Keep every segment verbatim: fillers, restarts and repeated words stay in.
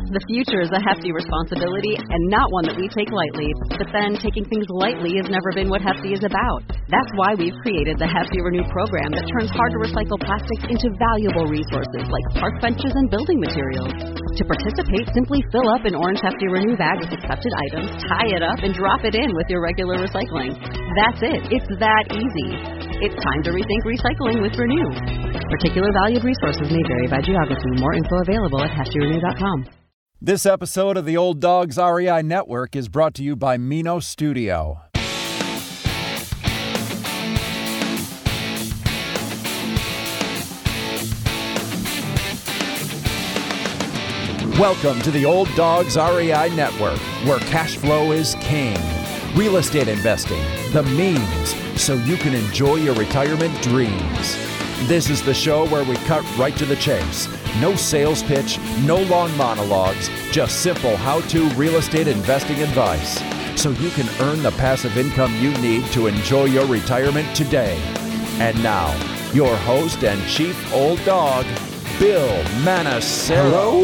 The future is a hefty responsibility and not one that we take lightly. But then, taking things lightly has never been what Hefty is about. That's why we've created the Hefty Renew program that turns hard-to-recycle plastics into valuable resources like park benches and building materials. To participate, simply fill up an orange Hefty Renew bag with accepted items, tie it up, and drop it in with your regular recycling. That's it. It's that easy. It's time to rethink recycling with Renew. Particular valued resources may vary by geography. More info available at hefty renew dot com. This episode of the Old Dogs R E I Network is brought to you by Mino Studio. Welcome to the Old Dogs R E I Network, where cash flow is king. Real estate investing, the means, so you can enjoy your retirement dreams. This is the show where we cut right to the chase. No sales pitch, no long monologues, just simple how-to real estate investing advice, so you can earn the passive income you need to enjoy your retirement today. And now, your host and chief old dog, Bill Manassero.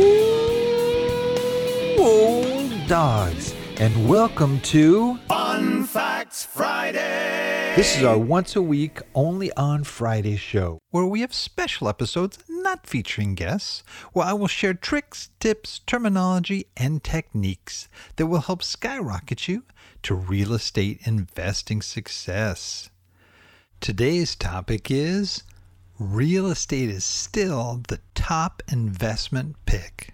Hello, old dogs, and welcome to Fun Facts Friday. This is our once-a-week, only on Friday show, where we have special episodes not featuring guests, where I will share tricks, tips, terminology, and techniques that will help skyrocket you to real estate investing success. Today's topic is real estate is still the top investment pick.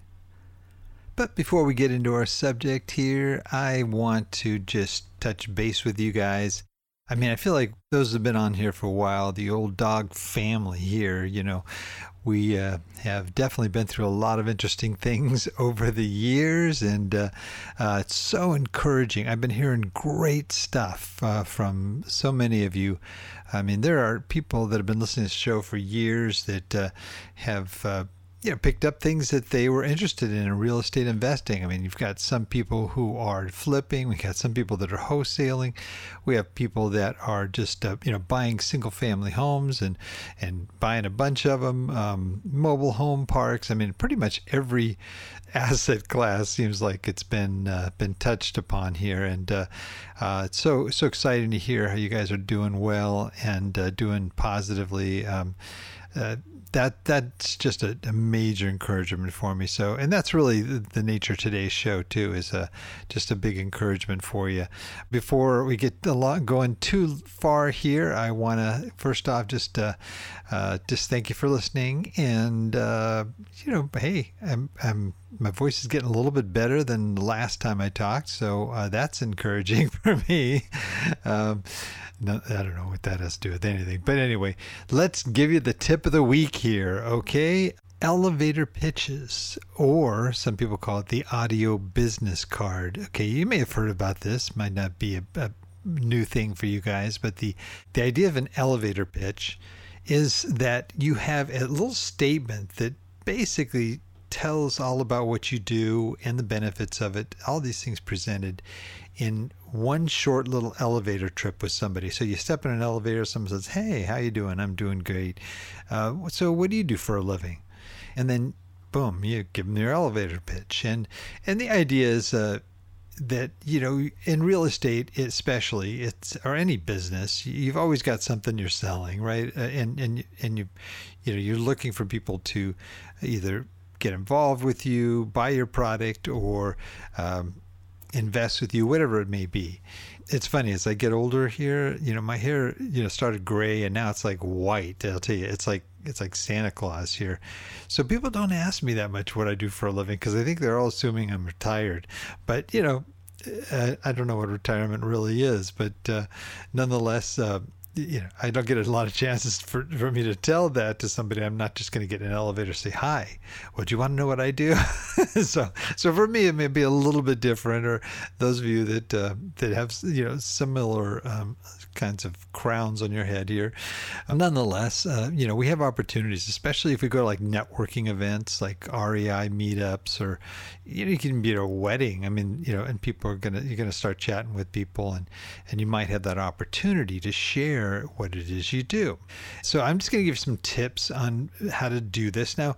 But before we get into our subject here, I want to just touch base with you guys. I mean, I feel like those who have been on here for a while, the old dog family here, you know, we uh, have definitely been through a lot of interesting things over the years, and uh, uh, it's so encouraging. I've been hearing great stuff uh, from so many of you. I mean, there are people that have been listening to this show for years that uh, have uh, you know, picked up things that they were interested in in real estate investing. I mean, you've got some people who are flipping. We've got some people that are wholesaling. We have people that are just, uh, you know, buying single family homes and, and buying a bunch of them, um, mobile home parks. I mean, pretty much every asset class seems like it's been, uh, been touched upon here. And, uh, uh, it's so, so exciting to hear how you guys are doing well and, uh, doing positively. Um, uh, That that's just a, a major encouragement for me. So, and that's really the, the nature of today's show too, is a, just a big encouragement for you. Before we get a lot going too far here, I want to first off just uh, uh, just thank you for listening. And uh, you know, hey, I'm, I'm my voice is getting a little bit better than the last time I talked, so uh, that's encouraging for me. Um, No, I don't know what that has to do with anything. But anyway, let's give you the tip of the week here, okay? Elevator pitches, or some people call it the audio business card. Okay, you may have heard about this. Might not be a, a new thing for you guys, but the, the idea of an elevator pitch is that you have a little statement that basically tells all about what you do and the benefits of it, all these things presented in one short little elevator trip with somebody. So you step in an elevator, someone says, "Hey, how you doing?" "I'm doing great." Uh, so what do you do for a living? And then boom, you give them your elevator pitch. And and the idea is uh, that, you know, in real estate especially, it's, or any business, you've always got something you're selling, right? Uh, and and and you you know, you're looking for people to either get involved with you, buy your product, or um, invest with you, whatever it may be. It's funny, as I get older here, you know, my hair, you know, started gray and now it's like white. I'll tell you, it's like, it's like Santa Claus here. So people don't ask me that much what I do for a living, because I think they're all assuming I'm retired. But, you know, I, I don't know what retirement really is, but uh, nonetheless, uh, you know, I don't get a lot of chances for, for me to tell that to somebody. I'm not just going to get in an elevator and say, "Hi, well, do you want to know what I do?" so, so for me, it may be a little bit different, or those of you that, uh, that have, you know, similar um, kinds of crowns on your head here. Um, nonetheless, uh, you know, we have opportunities, especially if we go to like networking events, like R E I meetups, or, you know, you can be at a wedding. I mean, you know, and people are going to, you're going to start chatting with people, and, and you might have that opportunity to share what it is you do. So I'm just going to give some tips on how to do this. Now,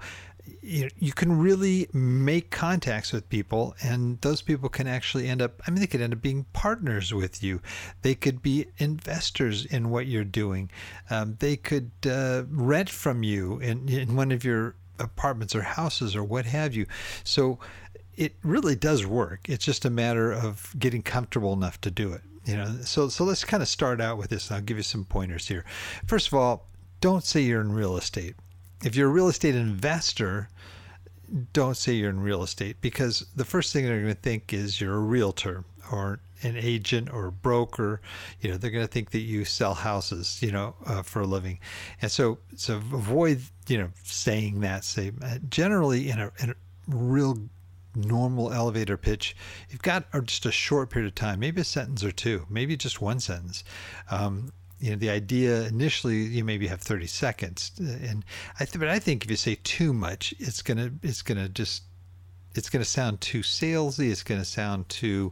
you, you can really make contacts with people, and those people can actually end up, I mean, they could end up being partners with you. They could be investors in what you're doing. Um, they could uh, rent from you in, in one of your apartments or houses or what have you. So it really does work. It's just a matter of getting comfortable enough to do it. You know, so so let's kind of start out with this. I'll give you some pointers here. First of all, don't say you're in real estate. If you're a real estate investor, don't say you're in real estate, because the first thing they're going to think is you're a realtor or an agent or a broker. You know, they're going to think that you sell houses, you know, uh, for a living. And so, so avoid, you know, saying that. Say, generally in a, in a real normal elevator pitch, you've got just a short period of time, maybe a sentence or two, maybe just one sentence. Um, you know, the idea initially, you maybe have thirty seconds, and I th- but I think if you say too much, it's gonna it's gonna just it's gonna sound too salesy. It's gonna sound too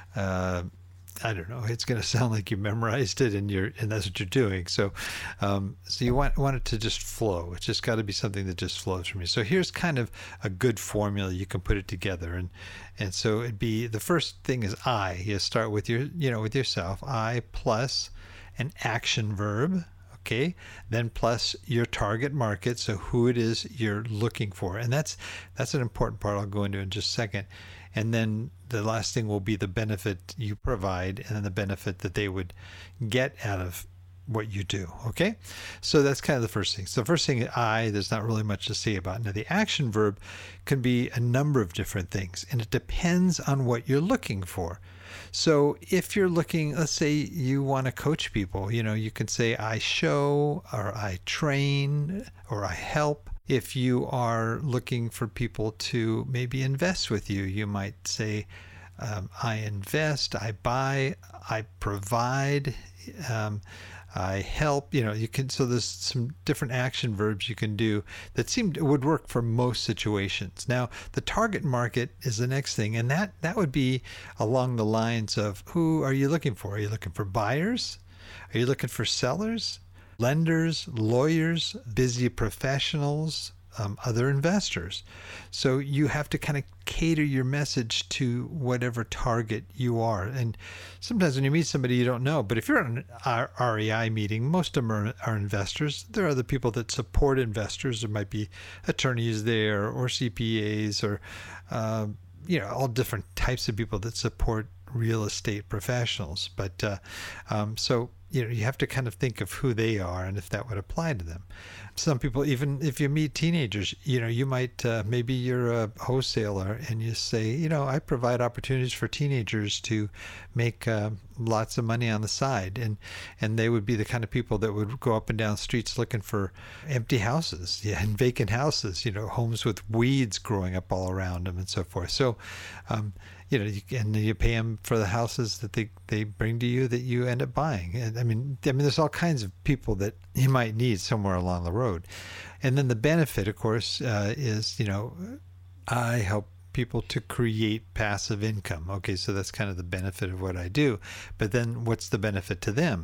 uh, I don't know. It's going to sound like you memorized it and you're, and that's what you're doing. So, um, so you want, want it to just flow. It's just got to be something that just flows from you. So here's kind of a good formula. You can put it together. And, and so it'd be, the first thing is I. You start with your, you know, with yourself. I plus an action verb. Okay. Then plus your target market. So who it is you're looking for. And that's, that's an important part I'll go into in just a second. And then the last thing will be the benefit you provide, and then the benefit that they would get out of what you do. Okay. So that's kind of the first thing. So the first thing, I, there's not really much to say about. Now the action verb can be a number of different things, and it depends on what you're looking for. So if you're looking, let's say you want to coach people, you know, you can say I show, or I train, or I help. If you are looking for people to maybe invest with you, you might say, um, I invest, I buy, I provide, um, I help. You know, you can, so there's some different action verbs you can do that seem to, would work for most situations. Now, the target market is the next thing, and that, that would be along the lines of, who are you looking for? Are you looking for buyers? Are you looking for sellers? Lenders, lawyers, busy professionals, um, other investors. So you have to kind of cater your message to whatever target you are. And sometimes when you meet somebody you don't know, but if you're at an R E I meeting, most of them are, are investors. There are other people that support investors. There might be attorneys there, or C P As, or uh, you know, all different types of people that support real estate professionals. But uh, um, so you know, you have to kind of think of who they are and if that would apply to them. Some people, even if you meet teenagers, you know, you might, uh, maybe you're a wholesaler and you say, you know, I provide opportunities for teenagers to make uh, lots of money on the side. And, and they would be the kind of people that would go up and down streets looking for empty houses, yeah, and vacant houses, you know, homes with weeds growing up all around them and so forth. So, um, you know, you, and you pay them for the houses that they, they bring to you that you end up buying. And I mean, I mean, there's all kinds of people that you might need somewhere along the road. And then the benefit, of course, uh, is, you know, I help people to create passive income. Okay, so that's kind of the benefit of what I do. But then what's the benefit to them?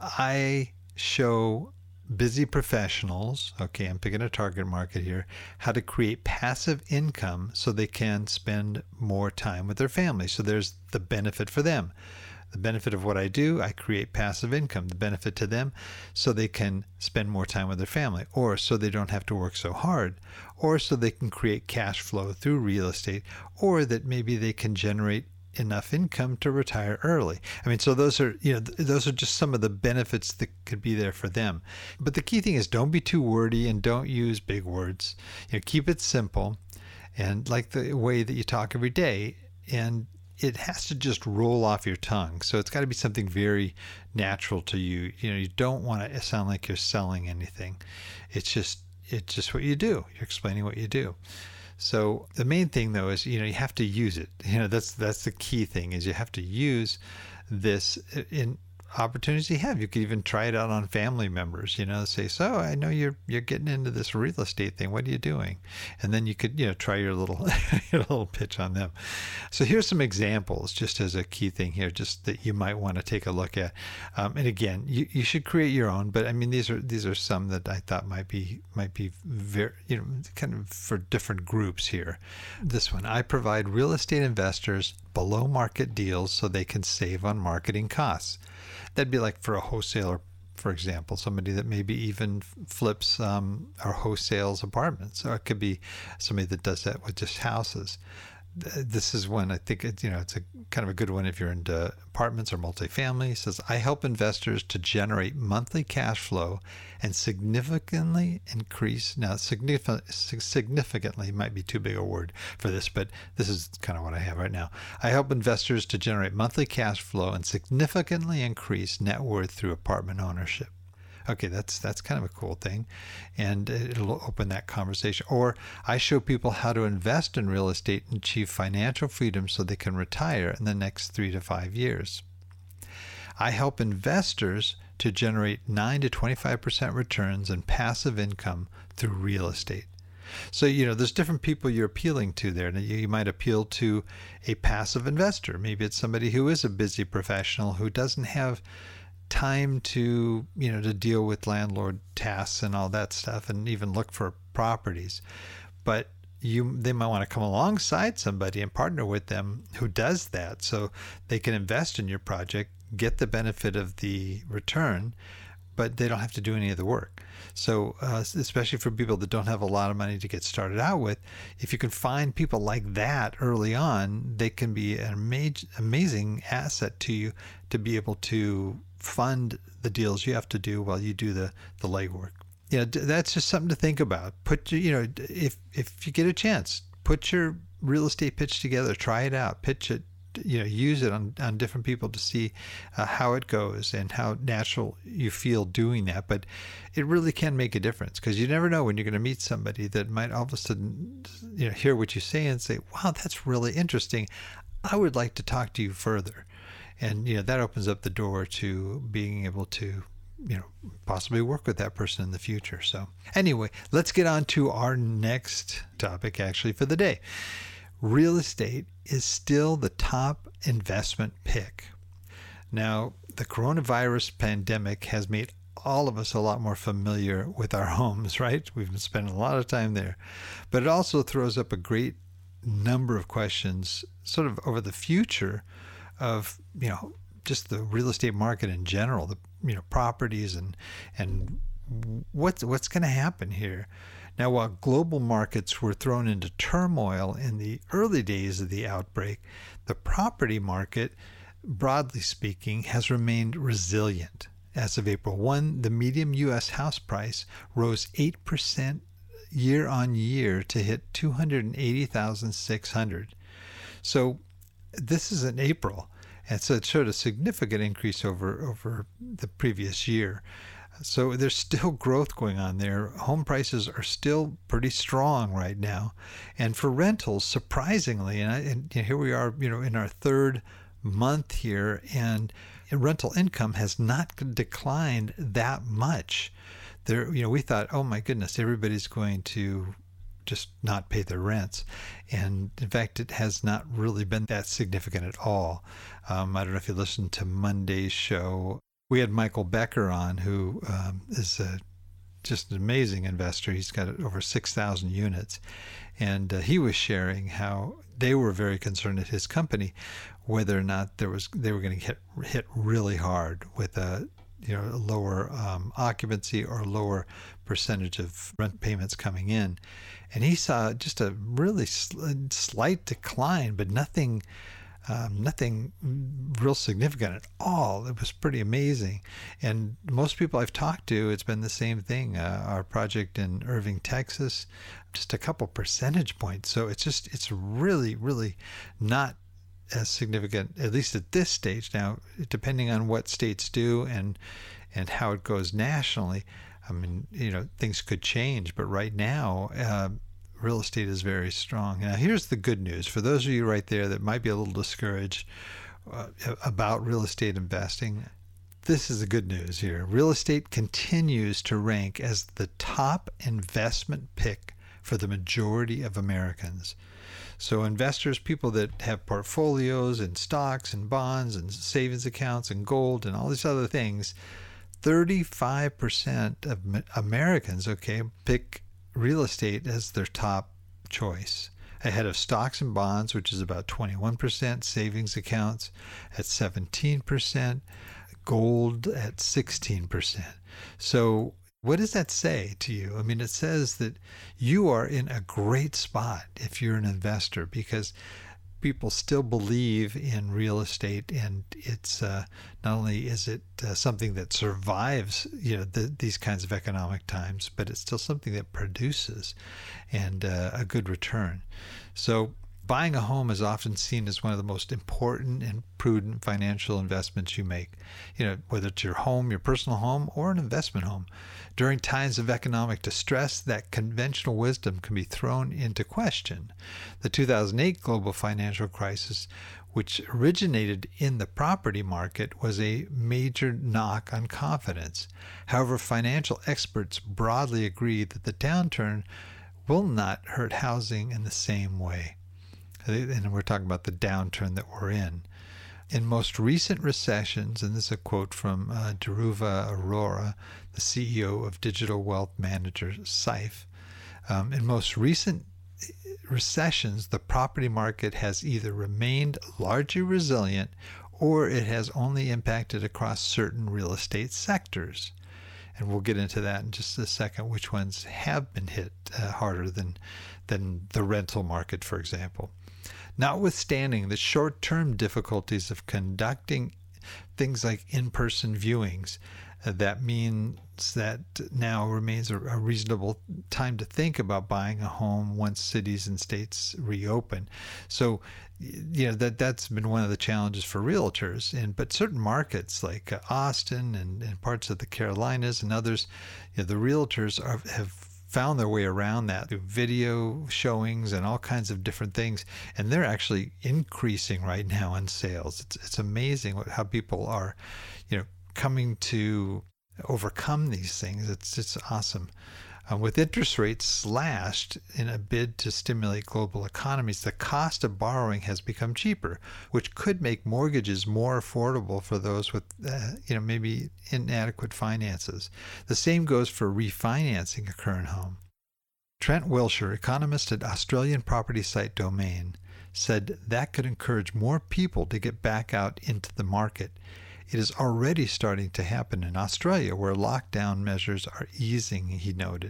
I show busy professionals, okay, I'm picking a target market here, how to create passive income so they can spend more time with their family. So there's the benefit for them. The benefit of what I do, I create passive income. The benefit to them, so they can spend more time with their family, or so they don't have to work so hard, or so they can create cash flow through real estate, or that maybe they can generate enough income to retire early. I mean, so those are, you know, th- those are just some of the benefits that could be there for them. But the key thing is, don't be too wordy and don't use big words. You know, keep it simple and like the way that you talk every day. And it has to just roll off your tongue. So it's got to be something very natural to you. You know, you don't want to sound like you're selling anything. It's just, it's just what you do. You're explaining what you do. So the main thing though is, you know, you have to use it. You know, that's that's the key thing, is you have to use this in opportunities you have. You could even try it out on family members, you know, say, so I know you're you're getting into this real estate thing. What are you doing? And then you could, you know, try your little your little pitch on them. So here's some examples, just as a key thing here, just that you might want to take a look at. Um, and again, you, you should create your own, but I mean, these are these are some that I thought might be might be very, you know, kind of for different groups here. This one, I provide real estate investors below market deals so they can save on marketing costs. That'd be like for a wholesaler, for example, somebody that maybe even flips um, or wholesales apartments, or it could be somebody that does that with just houses. This is one I think it, you know it's a kind of a good one if you're into apartments or multifamily. It says, I help investors to generate monthly cash flow and significantly increase. Now, significant, significantly might be too big a word for this, but this is kind of what I have right now. I help investors to generate monthly cash flow and significantly increase net worth through apartment ownership. Okay, that's that's kind of a cool thing, and it'll open that conversation. Or I show people how to invest in real estate and achieve financial freedom so they can retire in the next three to five years. I help investors to generate nine to twenty-five percent returns and passive income through real estate. So, you know, there's different people you're appealing to there. Now, you might appeal to a passive investor. Maybe it's somebody who is a busy professional who doesn't have time to, you know, to deal with landlord tasks and all that stuff, and even look for properties. But you, they might want to come alongside somebody and partner with them who does that, so they can invest in your project, get the benefit of the return, but they don't have to do any of the work. So uh, especially for people that don't have a lot of money to get started out with, if you can find people like that early on, they can be an amaz- amazing asset to you to be able to fund the deals you have to do while you do the, the legwork. You know, that's just something to think about. Put, you know, if if you get a chance, put your real estate pitch together, try it out, pitch it, you know, use it on, on different people to see uh, how it goes and how natural you feel doing that. But it really can make a difference, because you never know when you're going to meet somebody that might all of a sudden, you know, hear what you say and say, wow, that's really interesting. I would like to talk to you further. And, you know, that opens up the door to being able to, you know, possibly work with that person in the future. So anyway, let's get on to our next topic actually for the day. Real estate is still the top investment pick. Now, the coronavirus pandemic has made all of us a lot more familiar with our homes, right? We've been spending a lot of time there. But it also throws up a great number of questions sort of over the future of, you know, just the real estate market in general, the, you know, properties and and what's what's going to happen here. Now, while global markets were thrown into turmoil in the early days of the outbreak, the property market, broadly speaking, has remained resilient. As of April first, the median U S house price rose eight percent year on year to hit two hundred eighty thousand six hundred dollars. So this is in April, and so it showed a significant increase over, over the previous year. So there's still growth going on there. Home prices are still pretty strong right now. And for rentals, surprisingly, and, I, and here we are, you know, in our third month here, and rental income has not declined that much. There, you know, we thought, oh my goodness, everybody's going to just not pay their rents. And in fact, it has not really been that significant at all. Um, I don't know if you listened to Monday's show. We had Michael Becker on, who um, is a, just an amazing investor. He's got over six thousand units. And uh, he was sharing how they were very concerned at his company whether or not there was they were going to get hit really hard with a you know, lower um, occupancy or lower percentage of rent payments coming in. And he saw just a really sl- slight decline, but nothing um, nothing real significant at all. It was pretty amazing. And most people I've talked to, it's been the same thing. Uh, our project in Irving, Texas, just a couple percentage points. So it's just, it's really, really not as significant, at least at this stage. Now, depending on what states do and and how it goes nationally, I mean, you know, things could change. But right now, uh, real estate is very strong. Now, here's the good news for those of you right there that might be a little discouraged uh, about real estate investing. this is the good news here. Real estate continues to rank as the top investment pick for the majority of Americans. So investors, people that have portfolios in stocks and bonds and savings accounts and gold and all these other things, thirty-five percent of Americans, okay, pick real estate as their top choice, ahead of stocks and bonds, which is about twenty-one percent, savings accounts at seventeen percent, gold at sixteen percent. So what does that say to you? I mean, it says that you are in a great spot if you're an investor, because people still believe in real estate, and it's uh, not only is it uh, something that survives, you know, the, these kinds of economic times, but it's still something that produces and uh, a good return. So buying a home is often seen as one of the most important and prudent financial investments you make, you know, whether it's your home, your personal home, or an investment home. During times of economic distress, that conventional wisdom can be thrown into question. The two thousand eight global financial crisis, which originated in the property market, was a major knock on confidence. However, financial experts broadly agree that the downturn will not hurt housing in the same way. And we're talking about the downturn that we're in. In most recent recessions, and this is a quote from uh, Dhruva Arora, the C E O of digital wealth manager S I F, um, in most recent recessions, the property market has either remained largely resilient or it has only impacted across certain real estate sectors. And we'll get into that in just a second, which ones have been hit uh, harder than, than the rental market, for example. Notwithstanding the short-term difficulties of conducting things like in-person viewings, uh, that means that now remains a, a reasonable time to think about buying a home once cities and states reopen. So, you know, that, that's been one of the challenges for realtors. And but certain markets like uh, Austin and, and parts of the Carolinas and others, you know, the realtors are, have found their way around that through video showings and all kinds of different things, and they're actually increasing right now in sales. It's it's amazing what, how people are, you know, coming to overcome these things. It's it's awesome. Uh, with interest rates slashed in a bid to stimulate global economies, the cost of borrowing has become cheaper, which could make mortgages more affordable for those with, uh, you know, maybe inadequate finances. The same goes for refinancing a current home. Trent Wilshire, economist at Australian property site Domain, said that could encourage more people to get back out into the market. It is already starting to happen in Australia, where lockdown measures are easing, he noted.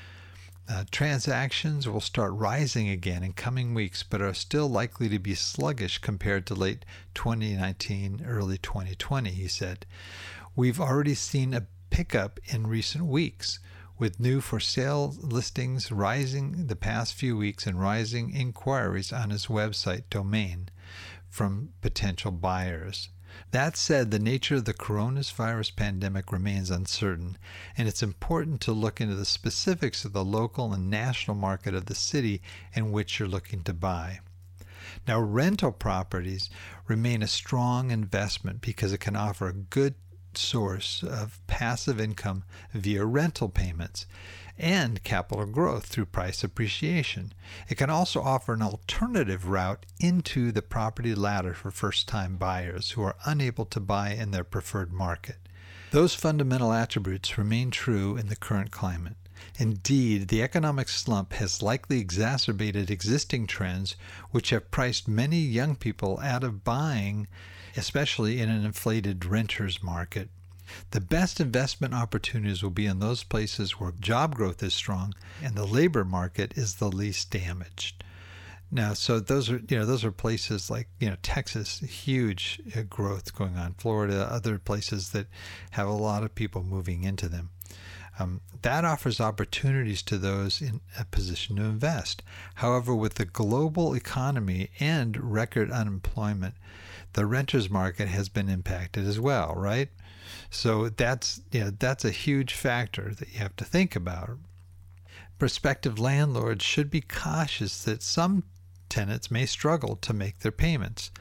Uh, transactions will start rising again in coming weeks, but are still likely to be sluggish compared to late twenty nineteen, early twenty twenty, he said. We've already seen a pickup in recent weeks, with new for sale listings rising the past few weeks and rising inquiries on his website Domain from potential buyers. That said, the nature of the coronavirus pandemic remains uncertain, and it's important to look into the specifics of the local and national market of the city in which you're looking to buy. Now, rental properties remain a strong investment because it can offer a good source of passive income via rental payments and capital growth through price appreciation. It can also offer an alternative route into the property ladder for first-time buyers who are unable to buy in their preferred market. Those fundamental attributes remain true in the current climate. Indeed, the economic slump has likely exacerbated existing trends which have priced many young people out of buying, especially in an inflated renters market. The best investment opportunities will be in those places where job growth is strong and the labor market is the least damaged. Now, so those are, you know, those are places like, you know, Texas, huge growth going on, Florida, other places that have a lot of people moving into them. Um, that offers opportunities to those in a position to invest. However, with the global economy and record unemployment, the renters market has been impacted as well, right? So that's, you know, that's a huge factor that you have to think about. Prospective landlords should be cautious that some tenants may struggle to make their payments.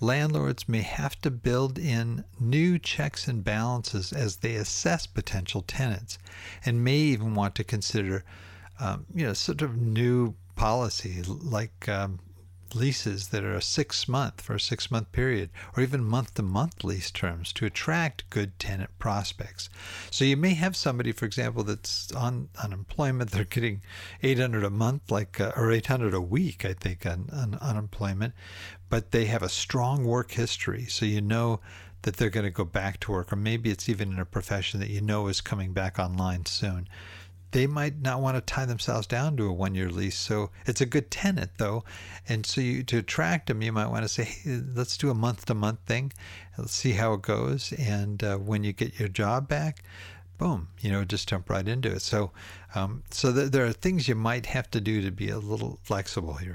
landlords may have to build in new checks and balances as they assess potential tenants, and may even want to consider, um, you know, sort of new policy like um, leases that are a six month for a six month period, or even month to month lease terms to attract good tenant prospects. So you may have somebody, for example, that's on unemployment. They're getting eight hundred a month, like uh, or eight hundred a week, I think, on, on unemployment, but they have a strong work history. So you know that they're going to go back to work, or maybe it's even in a profession that you know is coming back online soon. They might not want to tie themselves down to a one-year lease. So it's a good tenant, though. And so you, to attract them, you might want to say, hey, let's do a month-to-month thing. Let's see how it goes. And uh, when you get your job back, boom, you know, just jump right into it. So um, so th- there are things you might have to do to be a little flexible here.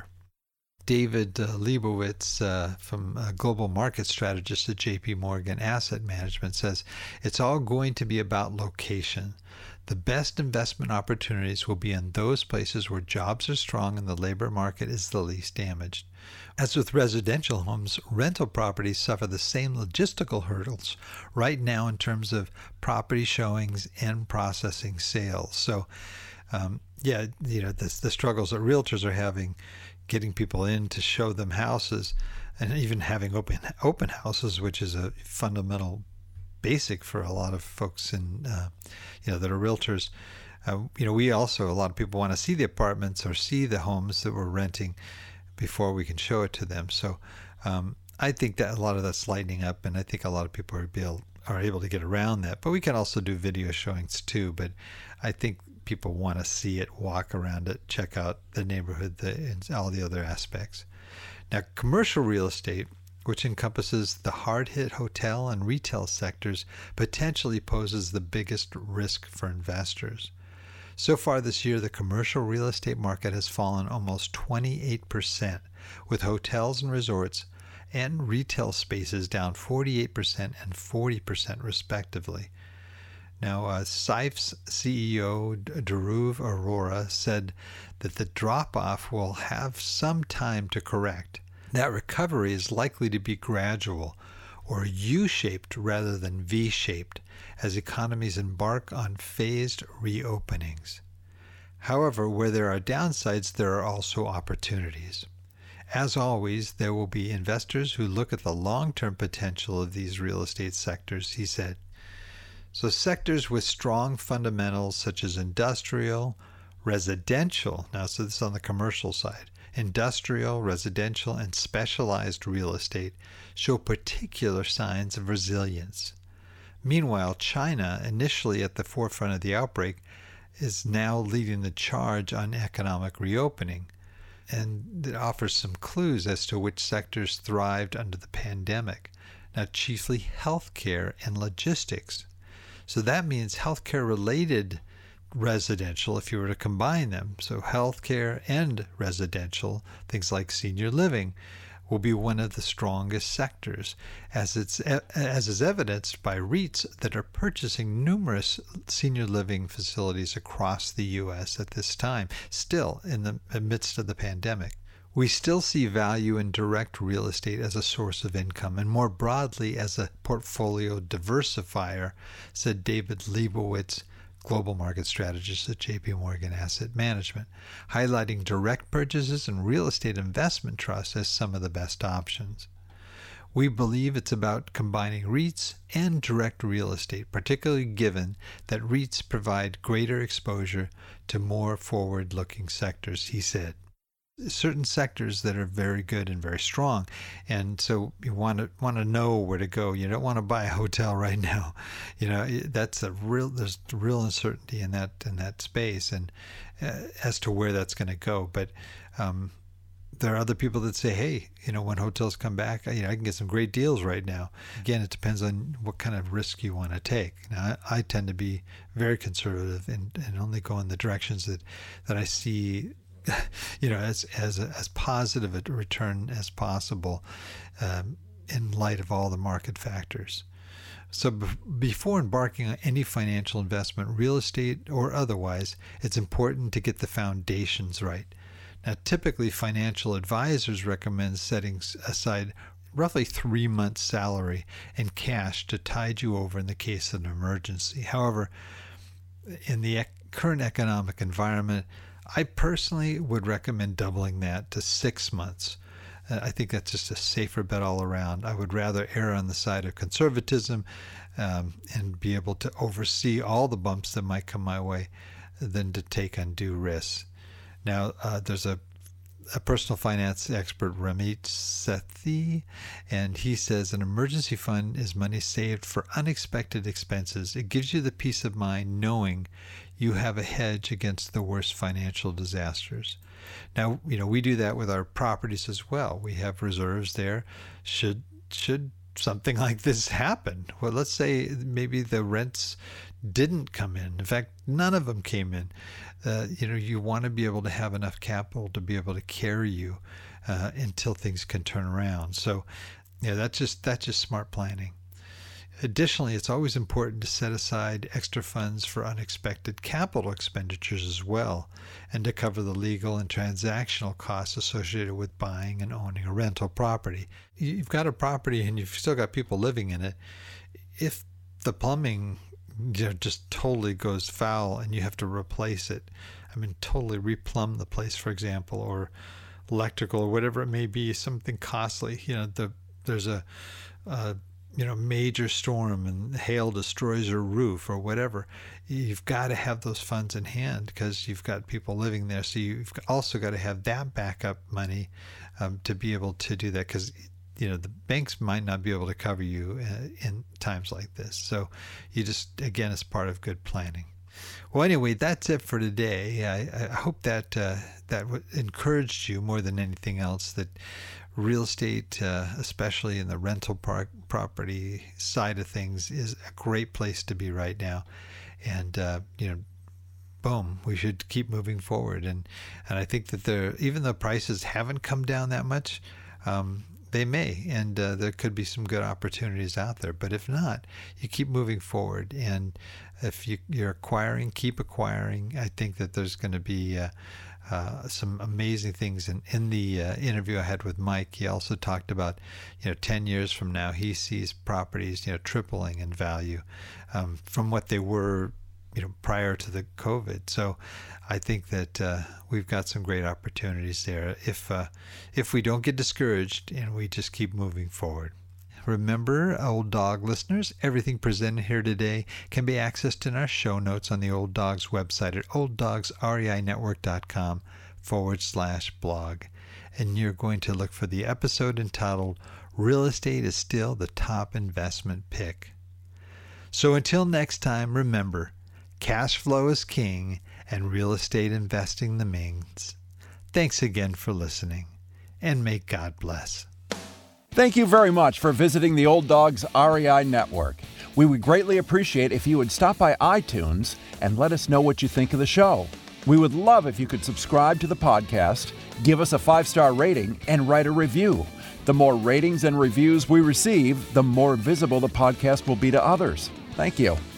David uh, Leibowitz uh, from uh, Global Market Strategist at J P Morgan Asset Management says, it's all going to be about location. The best investment opportunities will be in those places where jobs are strong and the labor market is the least damaged. As with residential homes, rental properties suffer the same logistical hurdles right now in terms of property showings and processing sales. So, um, yeah, you know, the, the struggles that realtors are having getting people in to show them houses, and even having open open houses, which is a fundamental basic for a lot of folks in uh, you know that are realtors. Uh, you know, we also, a lot of people want to see the apartments or see the homes that we're renting before we can show it to them. So um, I think that a lot of that's lightening up, and I think a lot of people are able, are able to get around that. But we can also do video showings too. But I think people want to see it, walk around it, check out the neighborhood, the, and all the other aspects. Now, commercial real estate, which encompasses the hard-hit hotel and retail sectors, potentially poses the biggest risk for investors. So far this year, the commercial real estate market has fallen almost twenty-eight percent, with hotels and resorts and retail spaces down forty-eight percent and forty percent respectively. Now, uh, S I F's C E O, Dhruv Arora, said that the drop-off will have some time to correct. That recovery is likely to be gradual, or U-shaped rather than V-shaped, as economies embark on phased reopenings. However, where there are downsides, there are also opportunities. As always, there will be investors who look at the long-term potential of these real estate sectors, he said. So sectors with strong fundamentals such as industrial, residential, now so this is on the commercial side, industrial, residential, and specialized real estate show particular signs of resilience. Meanwhile, China, initially at the forefront of the outbreak, is now leading the charge on economic reopening, and it offers some clues as to which sectors thrived under the pandemic. Now, chiefly healthcare and logistics. So that means healthcare-related residential, if you were to combine them, so healthcare and residential, things like senior living, will be one of the strongest sectors, as it's as is evidenced by REITs that are purchasing numerous senior living facilities across the U S at this time, still in the midst of the pandemic. We still see value in direct real estate as a source of income, and more broadly as a portfolio diversifier, said David Leibowitz, Global Market Strategist at J P Morgan Asset Management, highlighting direct purchases and real estate investment trusts as some of the best options. We believe it's about combining REITs and direct real estate, particularly given that REITs provide greater exposure to more forward-looking sectors, he said. Certain sectors that are very good and very strong, and so you want to want to know where to go. You don't want to buy a hotel right now. You know, that's a real there's real uncertainty in that in that space, and uh, as to where that's going to go. But um, there are other people that say, hey, you know, when hotels come back, you know, I can get some great deals right now. Again, it depends on what kind of risk you want to take. Now, I, I tend to be very conservative and, and only go in the directions that that I see, you know, as as a, as positive a return as possible, um, in light of all the market factors. So b- before embarking on any financial investment, real estate or otherwise, it's important to get the foundations right. Now, typically, financial advisors recommend setting aside roughly three months' salary in cash to tide you over in the case of an emergency. However, in the ec- current economic environment, I personally would recommend doubling that to six months. Uh, I think that's just a safer bet all around. I would rather err on the side of conservatism um, and be able to oversee all the bumps that might come my way than to take undue risks. Now, uh, there's a a personal finance expert, Ramit Sethi, and he says an emergency fund is money saved for unexpected expenses. It gives you the peace of mind knowing you have a hedge against the worst financial disasters. Now, you know, we do that with our properties as well. We have reserves there. Should should something like this happen? Well, let's say maybe the rents didn't come in. In fact, none of them came in. Uh, you know, you want to be able to have enough capital to be able to carry you uh, until things can turn around. So, yeah, that's just that's just smart planning. Additionally, it's always important to set aside extra funds for unexpected capital expenditures as well, and to cover the legal and transactional costs associated with buying and owning a rental property. You've got a property and you've still got people living in it. If the plumbing, you know, just totally goes foul and you have to replace it, I mean, totally replumb the place, for example, or electrical or whatever it may be, something costly. You know, the there's a, a you know, major storm and hail destroys your roof or whatever. You've got to have those funds in hand because you've got people living there. So you've also got to have that backup money um, to be able to do that, because you know, the banks might not be able to cover you uh, in times like this. So you just, again, it's part of good planning. Well, anyway, that's it for today. I, I hope that uh, that w- encouraged you more than anything else, that real estate, uh, especially in the rental park property side of things, is a great place to be right now. And, uh, you know, boom, we should keep moving forward. And, and I think that there, even though prices haven't come down that much, um, they may, and uh, there could be some good opportunities out there. But if not, you keep moving forward. And if you, you're acquiring, keep acquiring. I think that there's going to be uh, uh, some amazing things. And in the uh, interview I had with Mike, he also talked about, you know, ten years from now, he sees properties, you know, tripling in value um, from what they were, you know, prior to the COVID. So I think that uh, we've got some great opportunities there if uh, if we don't get discouraged and we just keep moving forward. Remember, Old Dog listeners, everything presented here today can be accessed in our show notes on the Old Dogs website at olddogsreinetwork.com forward slash blog. And you're going to look for the episode entitled Real Estate is Still the Top Investment Pick. So until next time, remember, cash flow is king and real estate investing the means. Thanks again for listening, and may God bless. Thank you very much for visiting the Old Dogs R E I Network. We would greatly appreciate if you would stop by iTunes and let us know what you think of the show. We would love if you could subscribe to the podcast, give us a five-star rating, and write a review. The more ratings and reviews we receive, the more visible the podcast will be to others. Thank you.